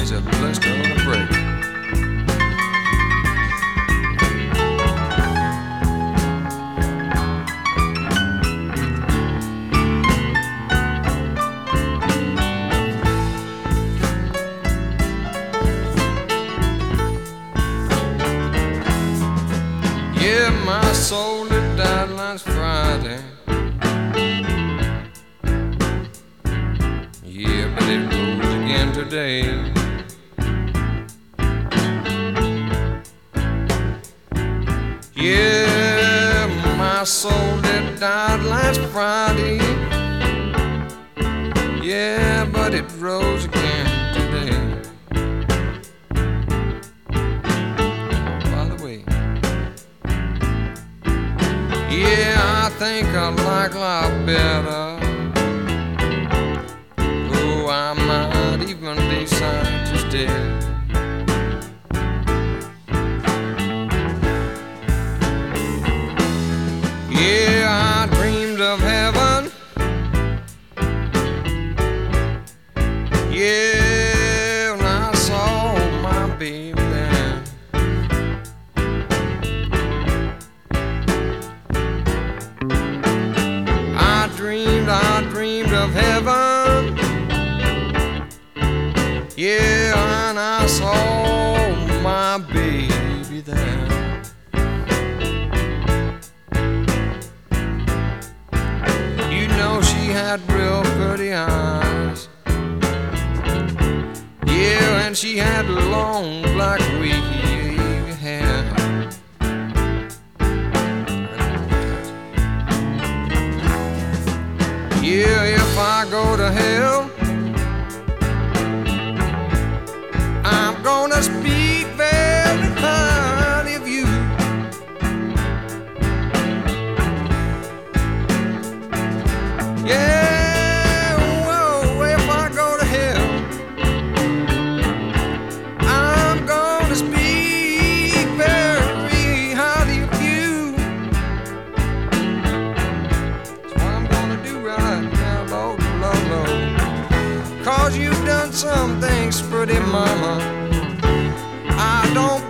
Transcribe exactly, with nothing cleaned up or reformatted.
She's a blister on a break. Yeah, my soul that died last Friday. Yeah, but it rose again today. Yeah, my soul that died last Friday. Yeah, but it rose again today. By the way, yeah, I think I like life better. Oh, I might even decide to stay. Yeah, I dreamed of heaven. Yeah, when I saw my baby there. I dreamed, I dreamed of heaven. Yeah, and I saw my baby there. You know she had real pretty eyes. Yeah, and she had long black wavy hair. Yeah, if I go to hell, I'm gonna speak very highly of you. Yeah, whoa, if I go to hell, I'm gonna speak very highly of you. That's what I'm gonna do right now, Lord, Lord, Lord. Cause you've done some things, pretty mama, I don't